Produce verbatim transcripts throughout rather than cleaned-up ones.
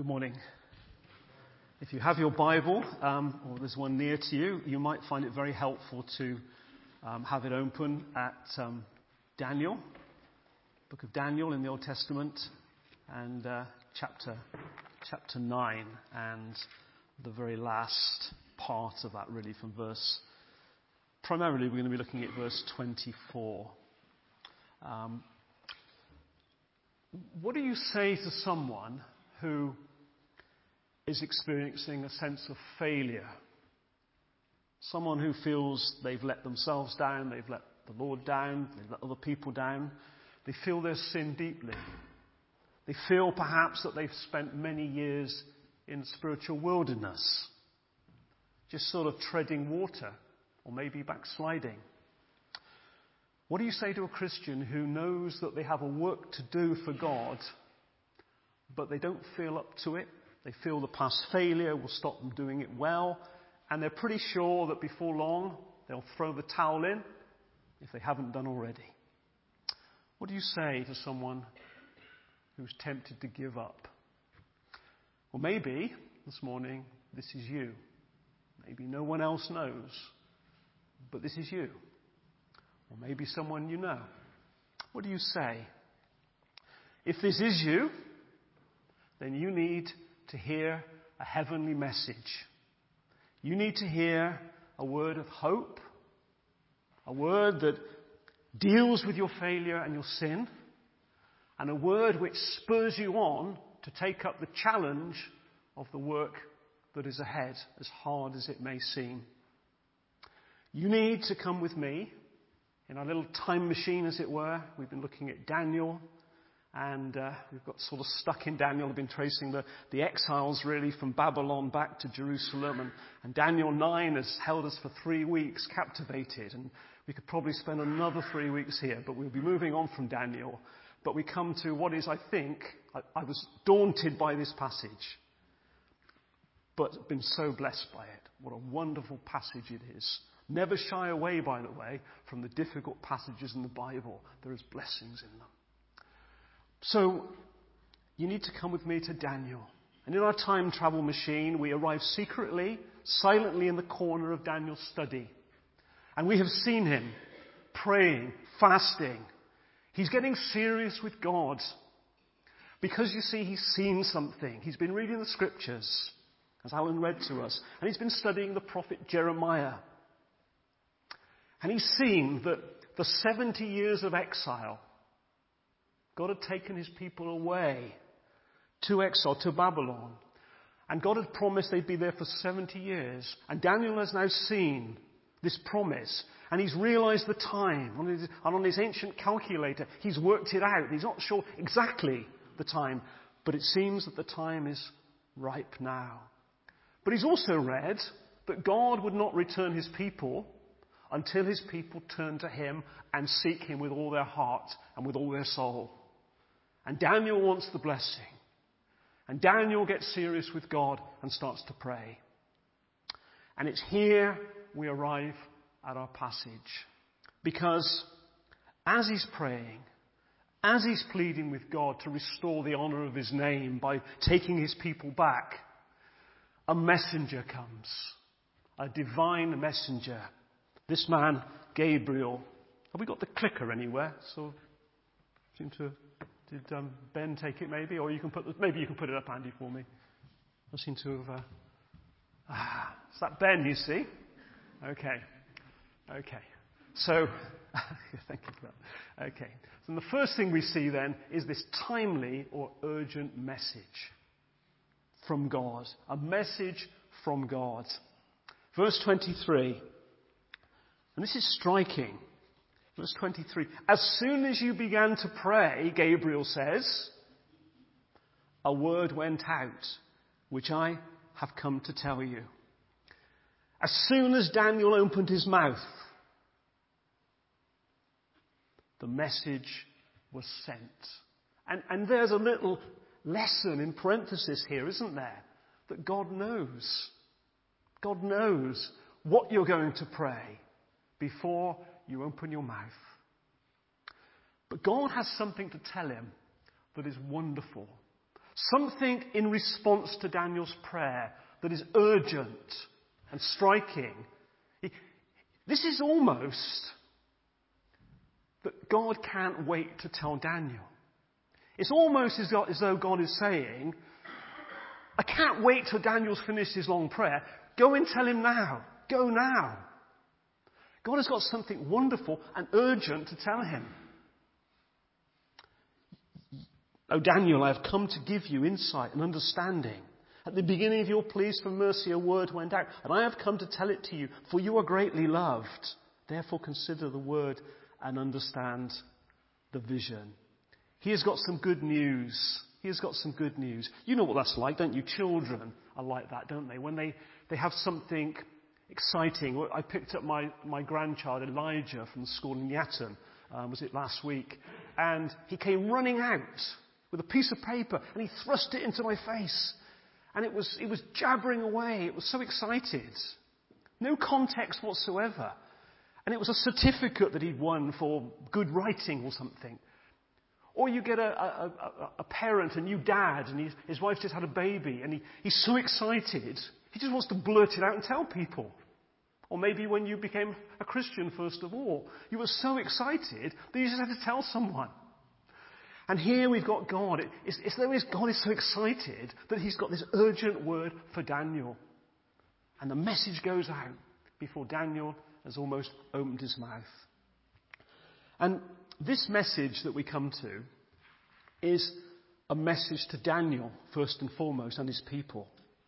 Good morning. If you have your Bible, um, or there's one near to you, you might find it very helpful to um, have it open at um, Daniel, book of Daniel in the Old Testament, and uh, chapter chapter nine, and the very last part of that, really, from verse. Primarily, we're going to be looking at verse twenty-four. Um, what do you say to someone who is experiencing a sense of failure? Someone who feels they've let themselves down, they've let the Lord down, they've let other people down. They feel their sin deeply. They feel perhaps that they've spent many years in spiritual wilderness, just sort of treading water, or maybe backsliding. What do you say to a Christian who knows that they have a work to do for God, but they don't feel up to it? They feel the past failure will stop them doing it well, and they're pretty sure that before long they'll throw the towel in if they haven't done already. What do you say to someone who's tempted to give up? Well, maybe this morning this is you. Maybe no one else knows, but this is you. Or maybe someone you know. What do you say? If this is you, then you need to hear a heavenly message. You need to hear a word of hope, a word that deals with your failure and your sin, and a word which spurs you on to take up the challenge of the work that is ahead, as hard as it may seem. You need to come with me in our little time machine, as it were. We've been looking at Daniel. And uh, we've got sort of stuck in Daniel. We've been tracing the, the exiles, really, from Babylon back to Jerusalem. And, and Daniel nine has held us for three weeks, captivated. And we could probably spend another three weeks here, but we'll be moving on from Daniel. But we come to what is, I think, I, I was daunted by this passage, but been so blessed by it. What a wonderful passage it is. Never shy away, by the way, from the difficult passages in the Bible. There is blessings in them. So, you need to come with me to Daniel. And in our time travel machine, we arrive secretly, silently in the corner of Daniel's study. And we have seen him praying, fasting. He's getting serious with God. Because, you see, he's seen something. He's been reading the scriptures, as Alan read to us. And he's been studying the prophet Jeremiah. And he's seen that the seventy years of exile, God had taken his people away to exile, to Babylon. And God had promised they'd be there for seventy years. And Daniel has now seen this promise. And he's realized the time. And on his ancient calculator, he's worked it out. He's not sure exactly the time. But it seems that the time is ripe now. But he's also read that God would not return his people until his people turn to him and seek him with all their heart and with all their soul. And Daniel wants the blessing. And Daniel gets serious with God and starts to pray. And it's here we arrive at our passage. Because as he's praying, as he's pleading with God to restore the honor of his name by taking his people back, a messenger comes. A divine messenger. This man, Gabriel. Have we got the clicker anywhere? So, seem to... Did um, Ben take it, maybe? Or you can put the, maybe you can put it up, Andy, for me. I seem to have... Uh, ah, is that Ben, you see? Okay. Okay. So, thank you for that. Okay. So the first thing we see then is this timely or urgent message from God. A message from God. Verse twenty-three. And this is striking. Verse twenty-three. As soon as you began to pray, Gabriel says, a word went out, which I have come to tell you. As soon as Daniel opened his mouth, the message was sent. And, and there's a little lesson in parenthesis here, isn't there? That God knows. God knows what you're going to pray before you open your mouth. But God has something to tell him that is wonderful. Something in response to Daniel's prayer that is urgent and striking. This is almost that God can't wait to tell Daniel. It's almost as though God is saying, I can't wait till Daniel's finished his long prayer. Go and tell him now. Go now. God has got something wonderful and urgent to tell him. O Daniel, I have come to give you insight and understanding. At the beginning of your pleas for mercy, a word went out, and I have come to tell it to you, for you are greatly loved. Therefore consider the word and understand the vision. He has got some good news. He has got some good news. You know what that's like, don't you? Children are like that, don't they? When they, they have something exciting. I picked up my, my grandchild, Elijah, from school in Yatton, um, was it last week? And he came running out with a piece of paper, and he thrust it into my face. And it was, it was jabbering away. It was so excited. No context whatsoever. And it was a certificate that he'd won for good writing or something. Or you get a, a, a, a parent, a new dad, and he's, his wife just had a baby, and he, he's so excited, he just wants to blurt it out and tell people. Or maybe when you became a Christian, first of all, you were so excited that you just had to tell someone. And here we've got God. It's, it's though God is so excited that he's got this urgent word for Daniel. And the message goes out before Daniel has almost opened his mouth. And this message that we come to is a message to Daniel, first and foremost, and his people.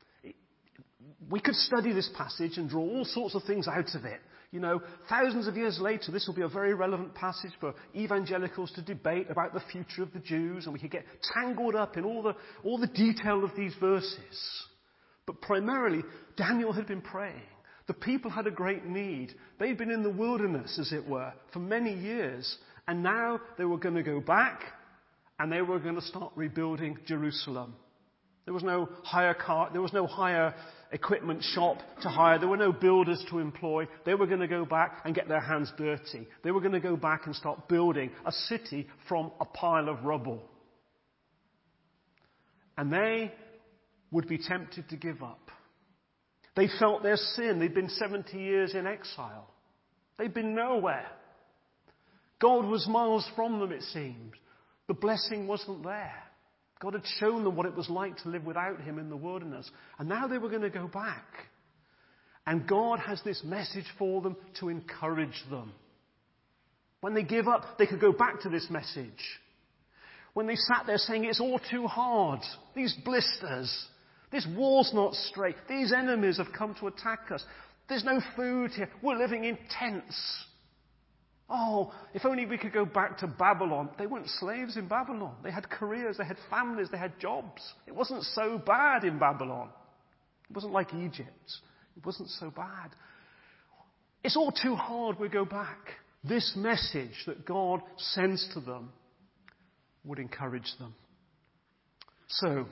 We could study this passage and draw all sorts of things out of it. You know, thousands of years later, this will be a very relevant passage for evangelicals to debate about the future of the Jews, and we could get tangled up in all the, all the detail of these verses. But primarily, Daniel had been praying. The people had a great need. They'd been in the wilderness, as it were, for many years. And now they were going to go back, and they were going to start rebuilding Jerusalem. There was no hire car, there was no hire equipment shop to hire. There were no builders to employ. They were going to go back and get their hands dirty. They were going to go back and start building a city from a pile of rubble. And they would be tempted to give up. They felt their sin. They'd been seventy years in exile. They'd been nowhere. God was miles from them, it seemed. The blessing wasn't there. God had shown them what it was like to live without him in the wilderness. And now they were going to go back. And God has this message for them to encourage them. When they give up, they could go back to this message. When they sat there saying, it's all too hard, these blisters, this wall's not straight, these enemies have come to attack us, there's no food here, we're living in tents. Oh, if only we could go back to Babylon. They weren't slaves in Babylon. They had careers, they had families, they had jobs. It wasn't so bad in Babylon. It wasn't like Egypt. It wasn't so bad. It's all too hard, we go back. This message that God sends to them would encourage them. So,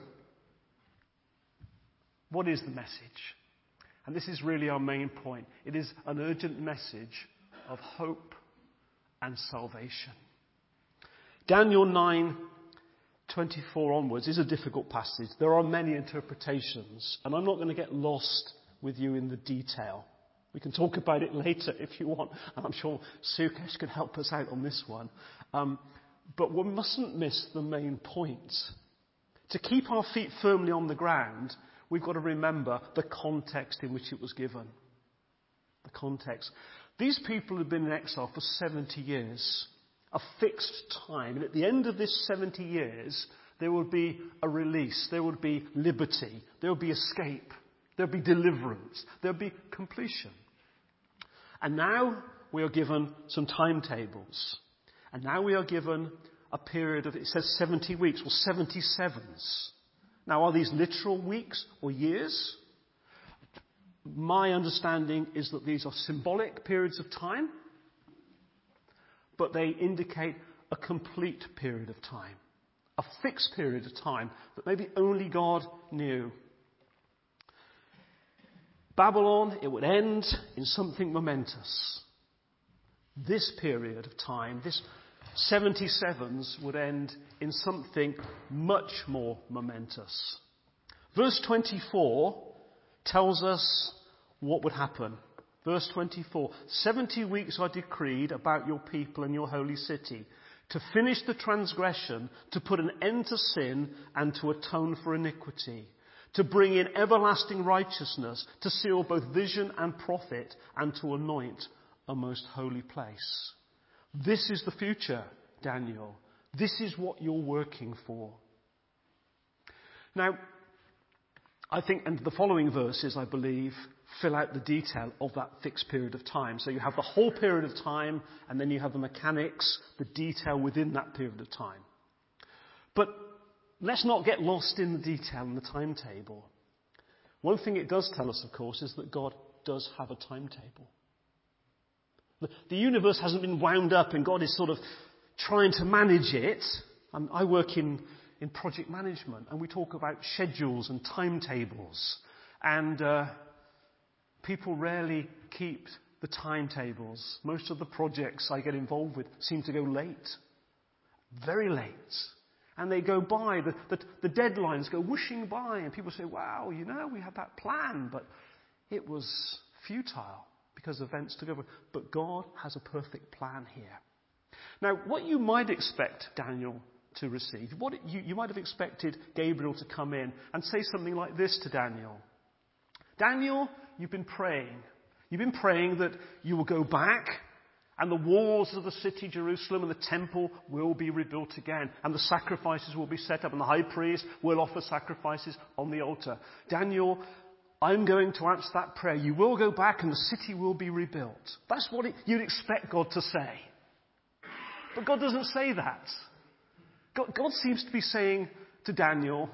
what is the message? And this is really our main point. It is an urgent message of hope and salvation. Daniel nine twenty-four onwards is a difficult passage. There are many interpretations, and I'm not going to get lost with you in the detail. We can talk about it later if you want, and I'm sure Sukesh can help us out on this one. Um, but we mustn't miss the main point. To keep our feet firmly on the ground, we've got to remember the context in which it was given. The context. These people had been in exile for seventy years, a fixed time. And at the end of this seventy years, there would be a release, there would be liberty, there would be escape, there would be deliverance, there would be completion. And now we are given some timetables. And now we are given a period of, it says seventy weeks, or seventy-sevens. Now, are these literal weeks or years? My understanding is that these are symbolic periods of time, but they indicate a complete period of time, a fixed period of time that maybe only God knew. Babylon, it would end in something momentous. This period of time, this seventy-sevens would end in something much more momentous. Verse twenty-four tells us what would happen. Verse twenty-four, seventy weeks are decreed about your people and your holy city, to finish the transgression, to put an end to sin, and to atone for iniquity, to bring in everlasting righteousness, to seal both vision and prophet, and to anoint a most holy place. This is the future, Daniel. This is what you're working for. Now, I think, and the following verses, I believe, fill out the detail of that fixed period of time. So you have the whole period of time, and then you have the mechanics, the detail within that period of time. But let's not get lost in the detail and the timetable. One thing it does tell us, of course, is that God does have a timetable. The, the universe hasn't been wound up and God is sort of trying to manage it. Um, I work in, in project management, and we talk about schedules and timetables. And uh, people rarely keep the timetables. Most of the projects I get involved with seem to go late. Very late. And they go by, the, the, the deadlines go whooshing by, and people say, wow, you know, we had that plan, but it was futile because events took over. But God has a perfect plan here. Now, what you might expect Daniel to receive, what you, you might have expected Gabriel to come in and say something like this to Daniel. Daniel, you've been praying. You've been praying that you will go back, and the walls of the city, Jerusalem, and the temple will be rebuilt again. And the sacrifices will be set up, and the high priest will offer sacrifices on the altar. Daniel, I'm going to answer that prayer. You will go back, and the city will be rebuilt. That's what it, you'd expect God to say. But God doesn't say that. God, God seems to be saying to Daniel,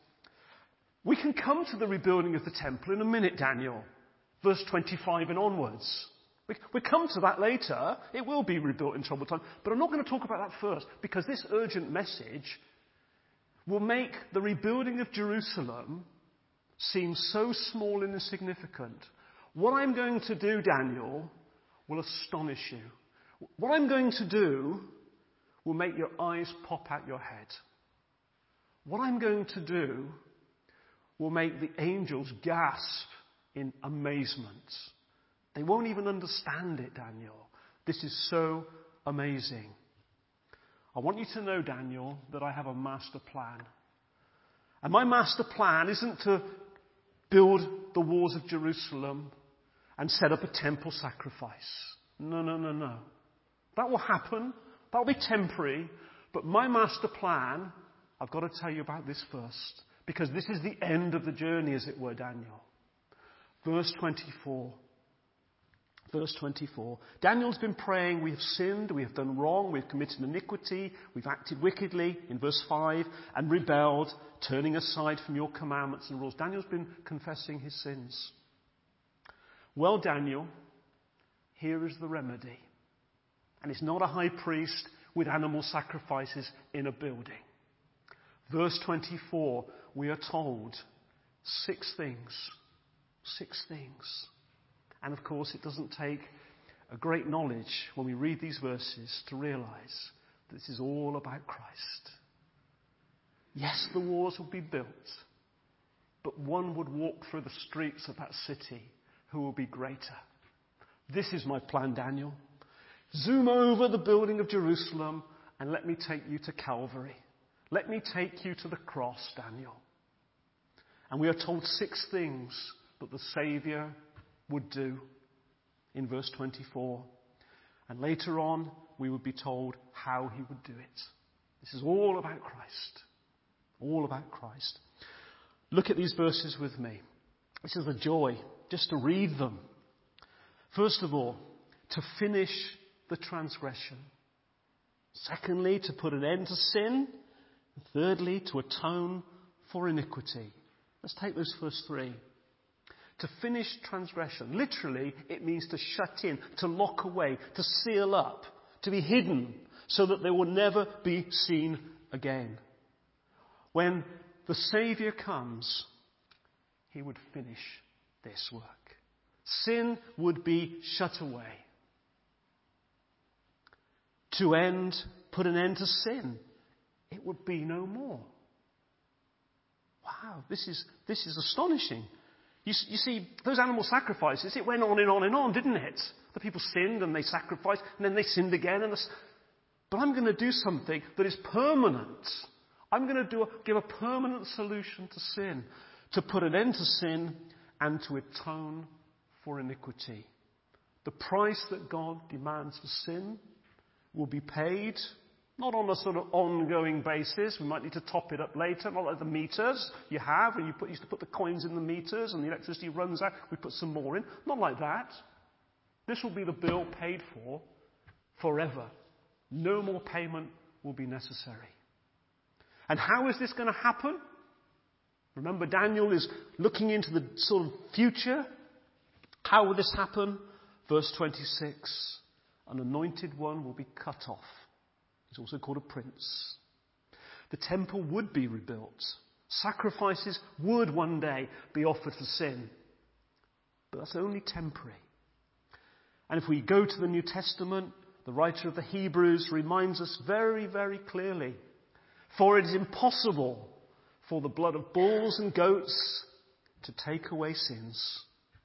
we can come to the rebuilding of the temple in a minute, Daniel. Verse twenty-five and onwards. We, we come to that later. It will be rebuilt in troubled time. But I'm not going to talk about that first, because this urgent message will make the rebuilding of Jerusalem seem so small and insignificant. What I'm going to do, Daniel, will astonish you. What I'm going to do will make your eyes pop out your head. What I'm going to do will make the angels gasp in amazement. They won't even understand it, Daniel. This is so amazing. I want you to know, Daniel, that I have a master plan. And my master plan isn't to build the walls of Jerusalem and set up a temple sacrifice. No, no, no, no. That will happen. That will be temporary. But my master plan, I've got to tell you about this first. Because this is the end of the journey, as it were, Daniel. Verse twenty-four. Verse twenty-four. Daniel's been praying, we have sinned, we have done wrong, we've committed iniquity, we've acted wickedly, in verse five, and rebelled, turning aside from your commandments and rules. Daniel's been confessing his sins. Well, Daniel, here is the remedy. And it's not a high priest with animal sacrifices in a building. Verse twenty-four, we are told six things. Six things. And of course, it doesn't take a great knowledge when we read these verses to realize that this is all about Christ. Yes, the walls will be built, but one would walk through the streets of that city who will be greater. This is my plan, Daniel. Zoom over the building of Jerusalem and let me take you to Calvary. Let me take you to the cross, Daniel. And we are told six things that the Saviour would do in verse twenty-four. And later on, we would be told how he would do it. This is all about Christ. All about Christ. Look at these verses with me. This is a joy just to read them. First of all, to finish the transgression. Secondly, to put an end to sin. And thirdly, to atone for iniquity. Let's take those first three. To finish transgression. Literally, it means to shut in, to lock away, to seal up, to be hidden, so that they will never be seen again. When the Saviour comes, he would finish this work. Sin would be shut away. To end put an end to sin, it would be no more. Wow, this is, this is astonishing. You, you see, those animal sacrifices, it went on and on and on, didn't it? The people sinned and they sacrificed, and then they sinned again. And the, but I'm going to do something that is permanent. I'm going to do a, give a permanent solution to sin, to put an end to sin and to atone for iniquity. The price that God demands for sin will be paid, not on a sort of ongoing basis. We might need to top it up later, not like the meters you have, when you put, used to put the coins in the meters and the electricity runs out, we put some more in. Not like that. This will be the bill paid for forever. No more payment will be necessary. And how is this going to happen? Remember, Daniel is looking into the sort of future. How will this happen? Verse twenty-six. An anointed one will be cut off. He's also called a prince. The temple would be rebuilt. Sacrifices would one day be offered for sin. But that's only temporary. And if we go to the New Testament, the writer of the Hebrews reminds us very, very clearly, for it is impossible for the blood of bulls and goats to take away sins.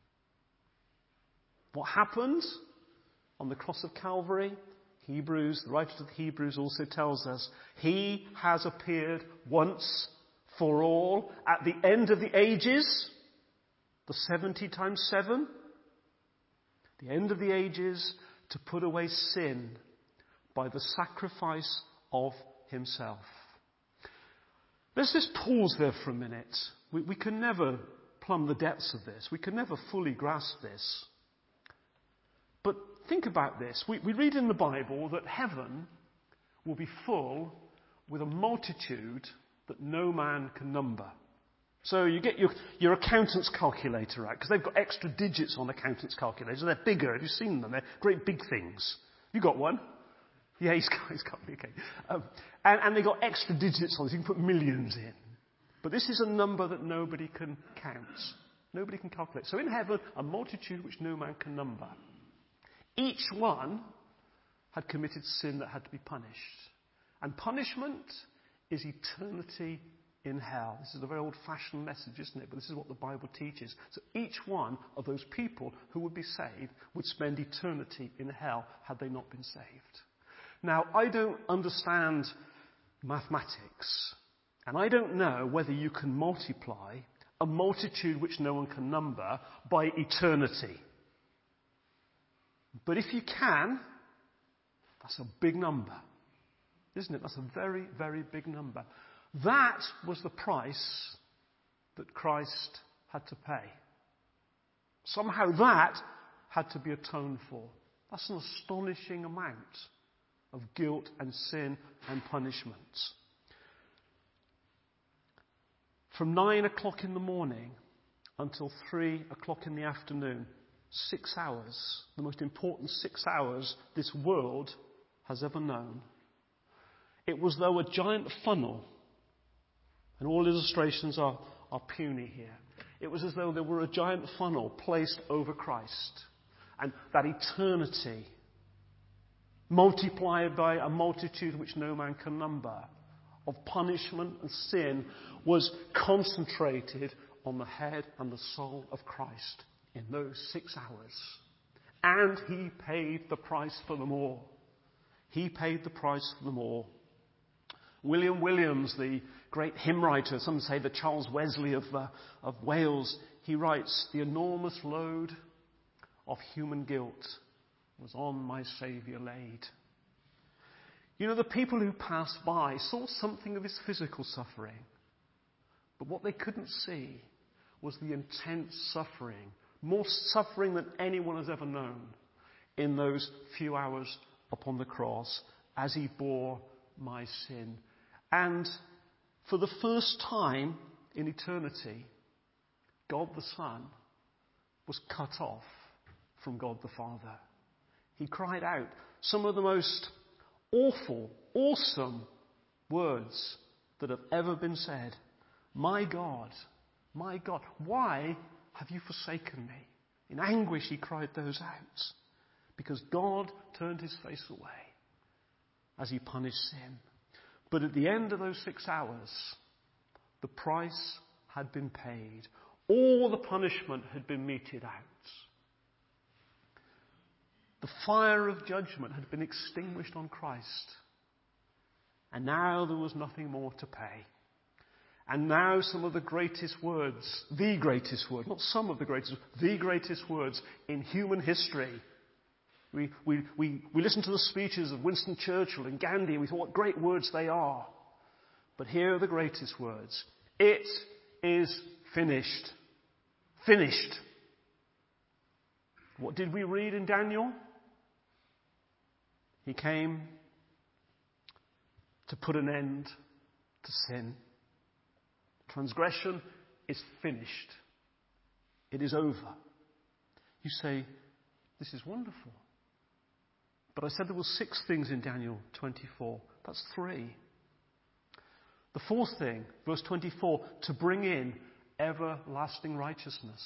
What happened on the cross of Calvary? Hebrews, the writer of the Hebrews also tells us, he has appeared once for all at the end of the ages, the seventy times seven, the end of the ages, to put away sin by the sacrifice of himself. Let's just pause there for a minute. We, we can never plumb the depths of this. We can never fully grasp this. But think about this. We, we read in the Bible that heaven will be full with a multitude that no man can number. So you get your, your accountant's calculator out, because they've got extra digits on accountant's calculators. They're bigger. Have you seen them? They're great big things. You got one? Yeah, he's got, he's got okay. Um, and, and they've got extra digits on it. So you can put millions in. But this is a number that nobody can count. Nobody can calculate. So in heaven, a multitude which no man can number. Each one had committed sin that had to be punished. And punishment is eternity in hell. This is a very old-fashioned message, isn't it? But this is what the Bible teaches. So each one of those people who would be saved would spend eternity in hell had they not been saved. Now, I don't understand mathematics, and I don't know whether you can multiply a multitude which no one can number by eternity. But if you can, that's a big number, isn't it? That's a very, very big number. That was the price that Christ had to pay. Somehow that had to be atoned for. That's an astonishing amount of guilt and sin and punishment. From nine o'clock in the morning until three o'clock in the afternoon, six hours, the most important six hours this world has ever known. It was though a giant funnel, and all illustrations are, are puny here. It was as though there were a giant funnel placed over Christ, and that eternity multiplied by a multitude which no man can number of punishment and sin was concentrated on the head and the soul of Christ in those six hours. And he paid the price for them all. He paid the price for them all. William Williams, the great hymn writer, some say the Charles Wesley of, uh, of Wales, he writes, "The enormous load of human guilt was on my Saviour laid." You know, the people who passed by saw something of his physical suffering, but what they couldn't see was the intense suffering, more suffering than anyone has ever known, in those few hours upon the cross as he bore my sin. And for the first time in eternity, God the Son was cut off from God the Father. He cried out some of the most awful, awesome words that have ever been said. "My God, my God, why have you forsaken me?" In anguish he cried those out, because God turned his face away as he punished sin. But at the end of those six hours, the price had been paid. All the punishment had been meted out. The fire of judgment had been extinguished on Christ. And now there was nothing more to pay. And now some of the greatest words, the greatest word, not some of the greatest, the greatest words in human history. We, we, we, we listen to the speeches of Winston Churchill and Gandhi and we thought what great words they are. But here are the greatest words. It is finished. Finished. What did we read in Daniel? He came to put an end to sin. Transgression is finished. It is over. You say, this is wonderful. But I said there were six things in Daniel twenty-four. That's three. The fourth thing, verse twenty-four, to bring in everlasting righteousness.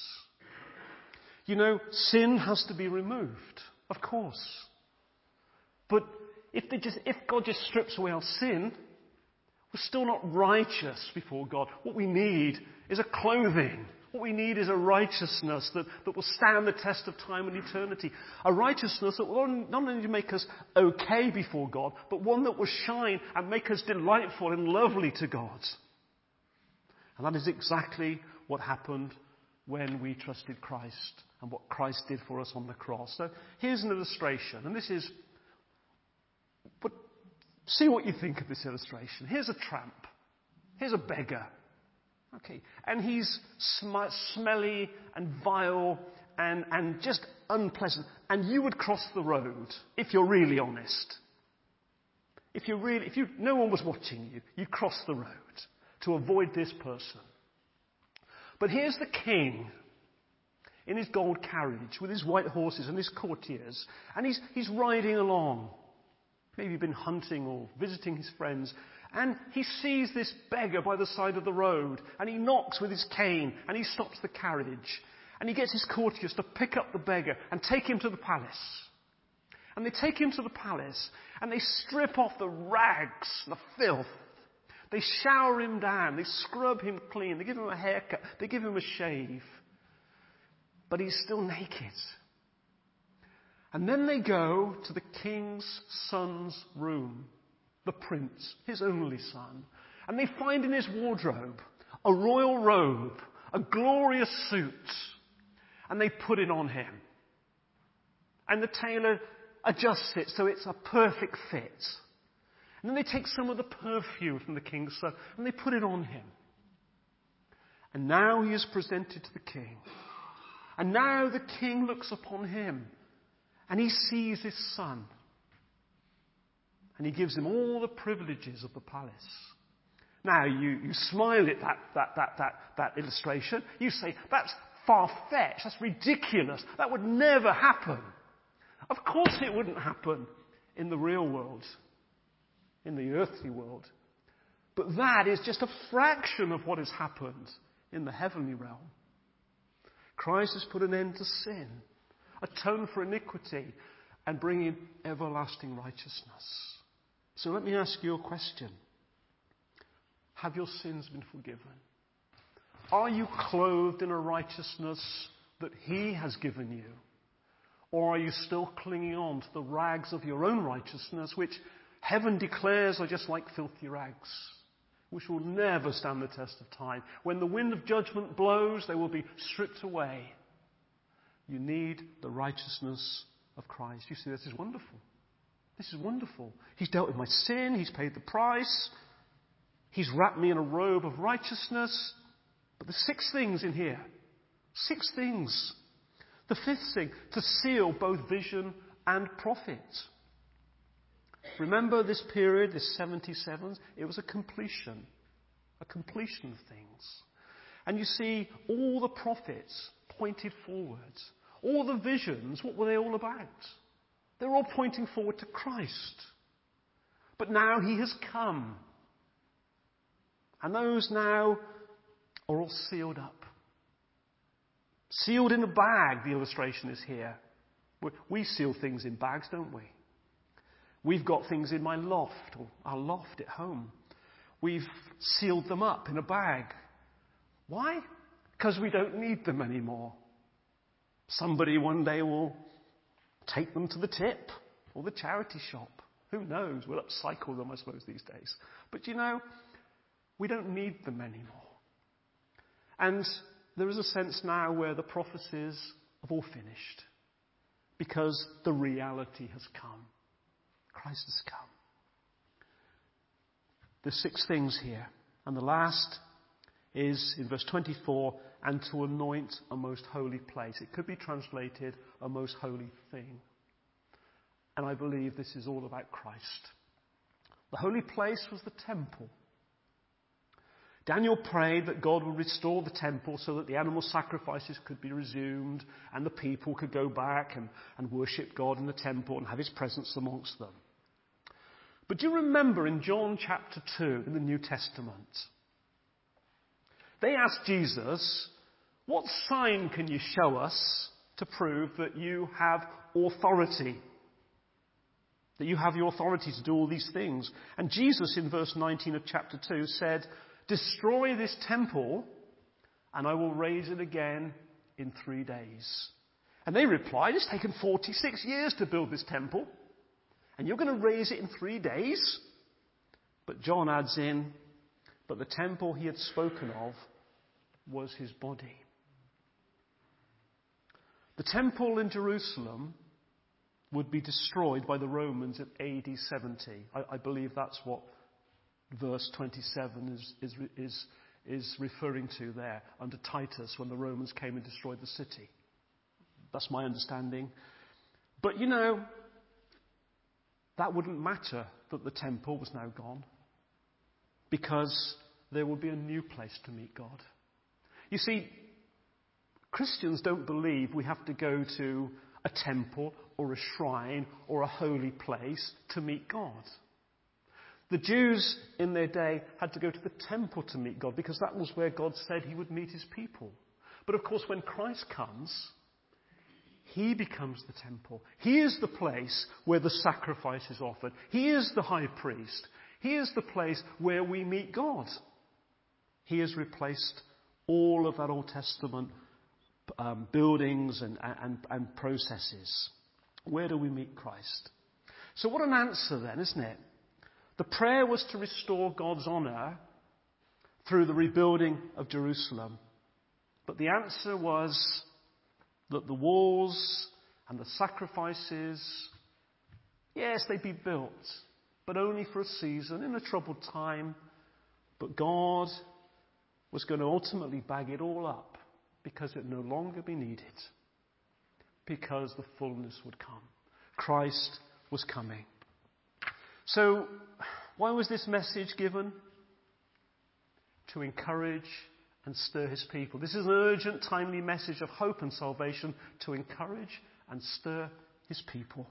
You know, sin has to be removed, of course. But if, they just, if God just strips away our sin, we're still not righteous before God. What we need is a clothing. What we need is a righteousness that, that will stand the test of time and eternity. A righteousness that will not only make us okay before God, but one that will shine and make us delightful and lovely to God. And that is exactly what happened when we trusted Christ and what Christ did for us on the cross. So here's an illustration, and this is... But see what you think of this illustration. Here's a tramp. Here's a beggar. Okay, and he's sm- smelly and vile and, and just unpleasant. And you would cross the road, if you're really honest. If you really, if you, no one was watching you, you cross the road to avoid this person. But here's the king in his gold carriage with his white horses and his courtiers, and he's he's riding along. Maybe been hunting or visiting his friends. And he sees this beggar by the side of the road. And he knocks with his cane. And he stops the carriage. And he gets his courtiers to pick up the beggar and take him to the palace. And they take him to the palace. And they strip off the rags, the filth. They shower him down. They scrub him clean. They give him a haircut. They give him a shave. But he's still naked. And then they go to the king's son's room, the prince, his only son. And they find in his wardrobe a royal robe, a glorious suit. And they put it on him. And the tailor adjusts it so it's a perfect fit. And then they take some of the perfume from the king's son and they put it on him. And now he is presented to the king. And now the king looks upon him. And he sees his son. And he gives him all the privileges of the palace. Now, you, you smile at that, that, that, that, that illustration. You say, that's far-fetched. That's ridiculous. That would never happen. Of course it wouldn't happen in the real world, in the earthly world. But that is just a fraction of what has happened in the heavenly realm. Christ has put an end to sin, atone for iniquity, and bring in everlasting righteousness. So let me ask you a question. Have your sins been forgiven? Are you clothed in a righteousness that He has given you? Or are you still clinging on to the rags of your own righteousness, which heaven declares are just like filthy rags, which will never stand the test of time? When the wind of judgment blows, they will be stripped away. You need the righteousness of Christ. You see, this is wonderful. This is wonderful. He's dealt with my sin. He's paid the price. He's wrapped me in a robe of righteousness. But there's six things in here. Six things. The fifth thing, to seal both vision and prophet. Remember this period, this seventy-sevens? It was a completion. A completion of things. And you see, all the prophets pointed forwards. All the visions, what were they all about? They were all pointing forward to Christ. But now He has come. And those now are all sealed up. Sealed in a bag, the illustration is here. We seal things in bags, don't we? We've got things in my loft, or our loft at home. We've sealed them up in a bag. Why? Because we don't need them anymore. Somebody one day will take them to the tip or the charity shop. Who knows? We'll upcycle them, I suppose, these days. But you know, we don't need them anymore. And there is a sense now where the prophecies have all finished because the reality has come. Christ has come. There's six things here. And the last is in verse twenty-four, and to anoint a most holy place. It could be translated a most holy thing. And I believe this is all about Christ. The holy place was the temple. Daniel prayed that God would restore the temple so that the animal sacrifices could be resumed and the people could go back and, and worship God in the temple and have his presence amongst them. But do you remember in John chapter two in the New Testament, they asked Jesus, what sign can you show us to prove that you have authority? That you have the authority to do all these things. And Jesus in verse nineteen of chapter two said, destroy this temple and I will raise it again in three days. And they replied, it's taken forty-six years to build this temple. And you're going to raise it in three days? But John adds in, but the temple he had spoken of was his body. The temple in Jerusalem would be destroyed by the Romans in A D seventy. I, I believe that's what verse twenty-seven is, is, is, is referring to there, under Titus, when the Romans came and destroyed the city. That's my understanding. But you know, that wouldn't matter that the temple was now gone, because there would be a new place to meet God. You see, Christians don't believe we have to go to a temple or a shrine or a holy place to meet God. The Jews in their day had to go to the temple to meet God because that was where God said he would meet his people. But of course, when Christ comes, he becomes the temple. He is the place where the sacrifice is offered. He is the high priest. He is the place where we meet God. He has replaced all of that Old Testament um, buildings and, and, and processes. Where do we meet Christ? So what an answer then, isn't it? The prayer was to restore God's honour through the rebuilding of Jerusalem. But the answer was that the walls and the sacrifices, yes, they'd be built, but only for a season, in a troubled time. But God was going to ultimately bag it all up because it no longer be needed, because the fullness would come. Christ was coming. So, why was this message given? To encourage and stir his people. This is an urgent, timely message of hope and salvation to encourage and stir his people.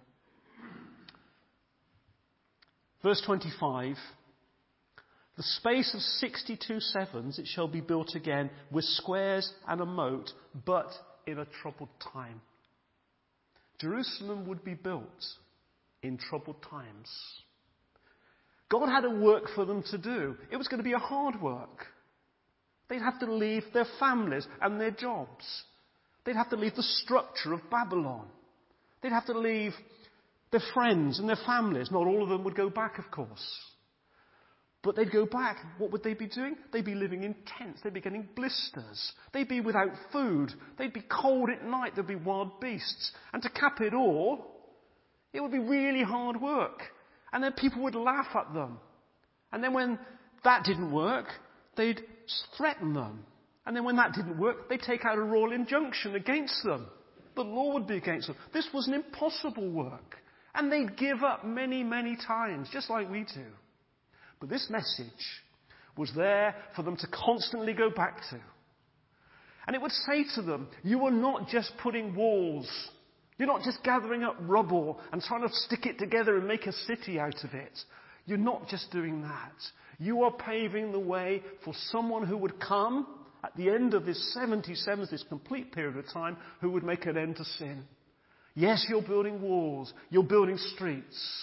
Verse twenty-five, the space of sixty-two sevens it shall be built again with squares and a moat, but in a troubled time. Jerusalem would be built in troubled times. God had a work for them to do. It was going to be a hard work. They'd have to leave their families and their jobs. They'd have to leave the structure of Babylon. They'd have to leave their friends and their families. Not all of them would go back, of course. But they'd go back. What would they be doing? They'd be living in tents. They'd be getting blisters. They'd be without food. They'd be cold at night. There'd be wild beasts. And to cap it all, it would be really hard work. And then people would laugh at them. And then when that didn't work, they'd threaten them. And then when that didn't work, they'd take out a royal injunction against them. The law would be against them. This was an impossible work. And they'd give up many, many times, just like we do. But this message was there for them to constantly go back to. And it would say to them, you are not just putting walls. You're not just gathering up rubble and trying to stick it together and make a city out of it. You're not just doing that. You are paving the way for someone who would come at the end of this seventy-seven, this complete period of time, who would make an end to sin. Yes, you're building walls. You're building streets.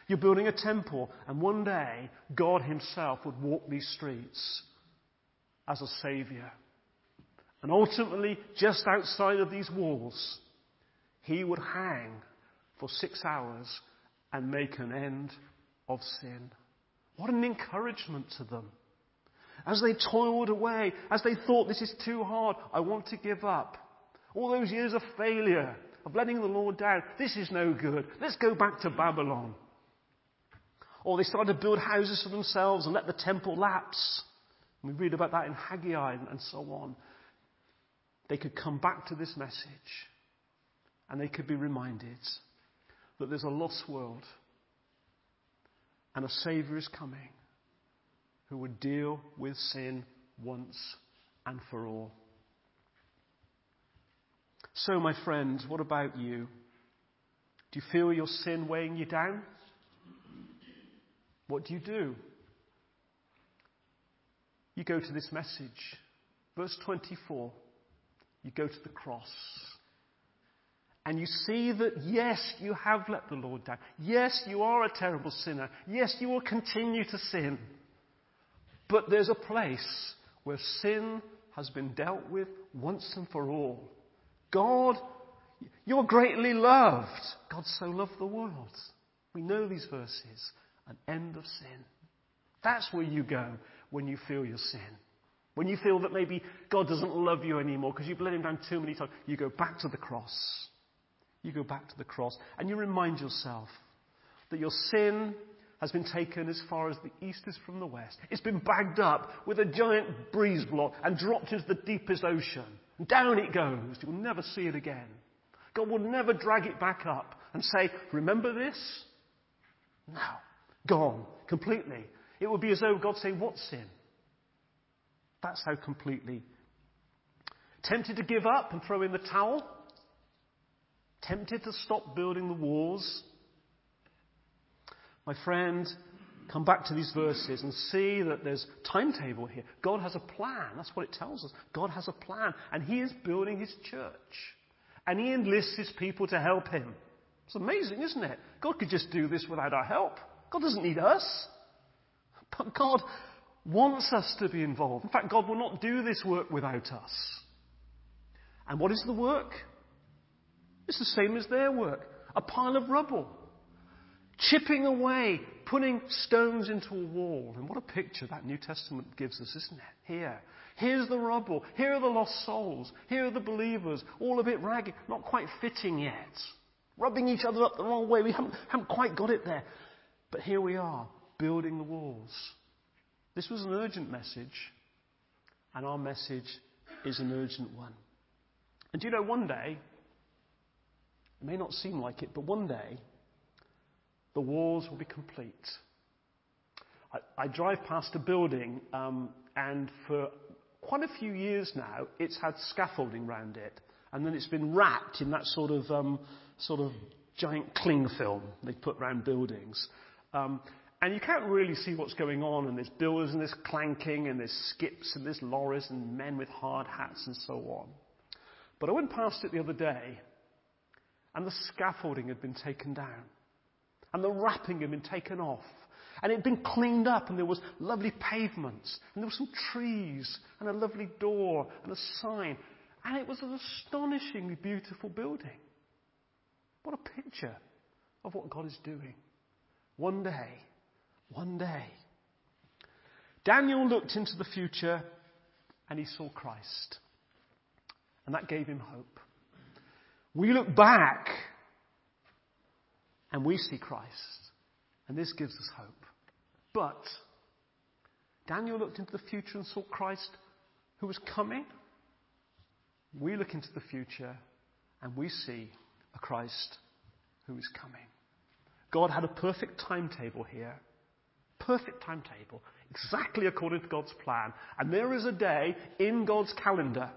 You're building a temple, and one day God himself would walk these streets as a saviour. And ultimately, just outside of these walls, he would hang for six hours and make an end of sin. What an encouragement to them. As they toiled away, as they thought, this is too hard, I want to give up. All those years of failure, of letting the Lord down, this is no good. Let's go back to Babylon. Or they started to build houses for themselves and let the temple lapse. And we read about that in Haggai and so on. They could come back to this message and they could be reminded that there's a lost world and a Saviour is coming who would deal with sin once and for all. So, my friends, what about you? Do you feel your sin weighing you down? What do you do? You go to this message. Verse twenty-four. You go to the cross. And you see that, yes, you have let the Lord down. Yes, you are a terrible sinner. Yes, you will continue to sin. But there's a place where sin has been dealt with once and for all. God, you're greatly loved. God so loved the world. We know these verses. An end of sin. That's where you go when you feel your sin. When you feel that maybe God doesn't love you anymore because you've let him down too many times, you go back to the cross. You go back to the cross and you remind yourself that your sin has been taken as far as the east is from the west. It's been bagged up with a giant breeze block and dropped into the deepest ocean. And down it goes. You'll never see it again. God will never drag it back up and say, remember this? No. Gone. Completely. It would be as though God saying, what sin? That's how completely. Tempted to give up and throw in the towel? Tempted to stop building the walls? My friend, come back to these verses and see that there's timetable here. God has a plan. That's what it tells us. God has a plan. And he is building his church. And he enlists his people to help him. It's amazing, isn't it? God could just do this without our help. God doesn't need us. But God wants us to be involved. In fact, God will not do this work without us. And what is the work? It's the same as their work. A pile of rubble. Chipping away, putting stones into a wall. And what a picture that New Testament gives us, isn't it? Here. Here's the rubble. Here are the lost souls. Here are the believers. All a bit ragged. Not quite fitting yet. Rubbing each other up the wrong way. We haven't, haven't quite got it there. But here we are, building the walls. This was an urgent message. And our message is an urgent one. And do you know, one day, it may not seem like it, but one day, the walls will be complete. I, I drive past a building, um, and for quite a few years now, it's had scaffolding round it. And then it's been wrapped in that sort of um, sort of giant cling film they put round buildings. Um, and you can't really see what's going on, and there's builders, and there's clanking, and there's skips, and there's lorries, and men with hard hats, and so on. But I went past it the other day, and the scaffolding had been taken down. And the wrapping had been taken off. And it had been cleaned up, and there was lovely pavements, and there were some trees, and a lovely door, and a sign. And it was an astonishingly beautiful building. What a picture of what God is doing. One day, one day. Daniel looked into the future, and he saw Christ. And that gave him hope. We look back, and we see Christ. And this gives us hope. But Daniel looked into the future and saw Christ who was coming. We look into the future and we see a Christ who is coming. God had a perfect timetable here. Perfect timetable. Exactly according to God's plan. And there is a day in God's calendar.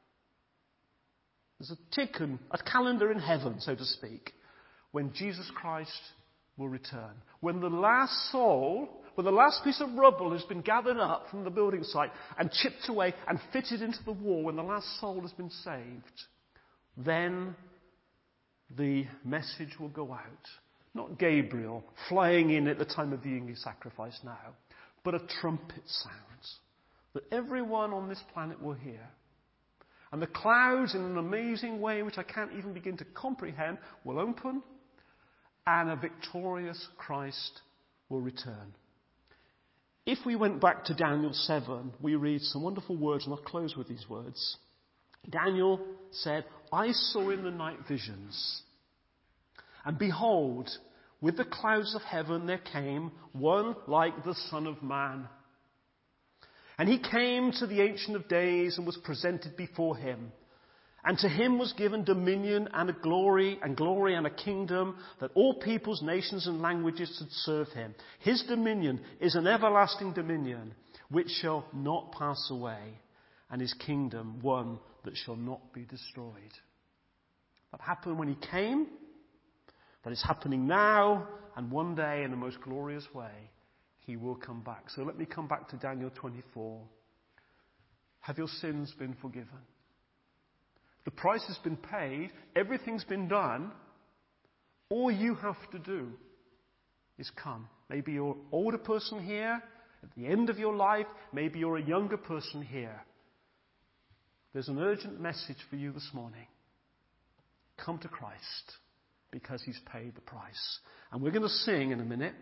There's a tick and a calendar in heaven, so to speak, when Jesus Christ will return. When the last soul, when the last piece of rubble has been gathered up from the building site and chipped away and fitted into the wall, when the last soul has been saved, then the message will go out Not Gabriel flying in at the time of viewing his sacrifice now, but a trumpet sounds that everyone on this planet will hear. And the clouds, in an amazing way which I can't even begin to comprehend, will open, and a victorious Christ will return. If we went back to Daniel seven, we read some wonderful words, and I'll close with these words. Daniel said, I saw in the night visions, and behold, with the clouds of heaven there came one like the Son of Man. And he came to the Ancient of Days and was presented before him. And to him was given dominion and a glory and glory and a kingdom, that all peoples, nations and languages should serve him. His dominion is an everlasting dominion which shall not pass away, and his kingdom one that shall not be destroyed. That happened when he came. That is happening now, and one day in the most glorious way he will come back. So let me come back to Daniel twenty-four. Have your sins been forgiven? The price has been paid. Everything's been done. All you have to do is come. Maybe you're an older person here at the end of your life. Maybe you're a younger person here. There's an urgent message for you this morning. Come to Christ, because he's paid the price. And we're going to sing in a minute,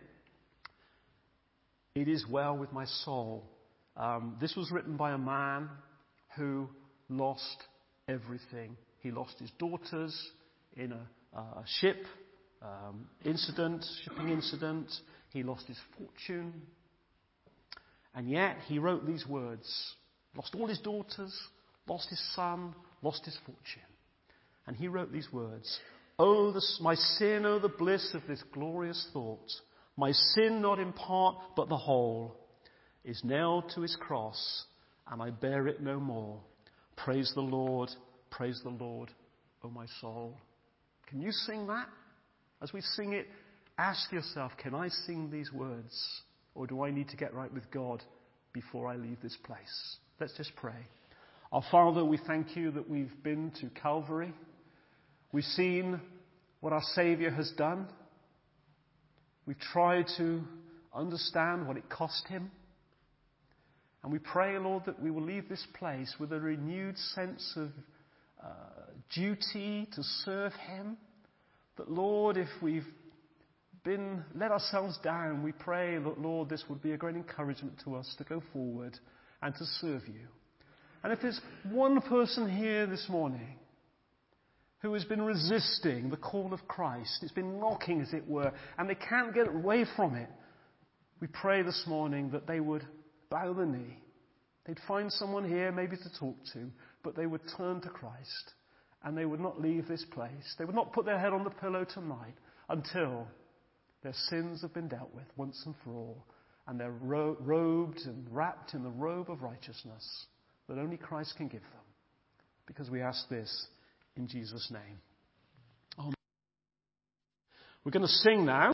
It Is Well With My Soul. Um, this was written by a man who lost everything. He lost his daughters in a, a ship um, incident, shipping incident. He lost his fortune. And yet he wrote these words. Lost all his daughters, lost his son, lost his fortune. And he wrote these words. Oh, the, my sin, oh, the bliss of this glorious thought. My sin, not in part, but the whole, is nailed to his cross, and I bear it no more. Praise the Lord, praise the Lord, oh my soul. Can you sing that? As we sing it, ask yourself, can I sing these words? Or do I need to get right with God before I leave this place? Let's just pray. Our Father, we thank you that we've been to Calvary. We've seen what our Saviour has done. We've tried to understand what it cost him. And we pray, Lord, that we will leave this place with a renewed sense of uh, duty to serve him. That, Lord, if we've been let ourselves down, we pray that, Lord, this would be a great encouragement to us to go forward and to serve you. And if there's one person here this morning who has been resisting the call of Christ, it's been knocking, as it were, and they can't get away from it, we pray this morning that they would bow the knee. They'd find someone here maybe to talk to, but they would turn to Christ, and they would not leave this place. They would not put their head on the pillow tonight until their sins have been dealt with once and for all, and they're ro- robed and wrapped in the robe of righteousness that only Christ can give them. Because we ask this in Jesus' name. Amen. We're going to sing now.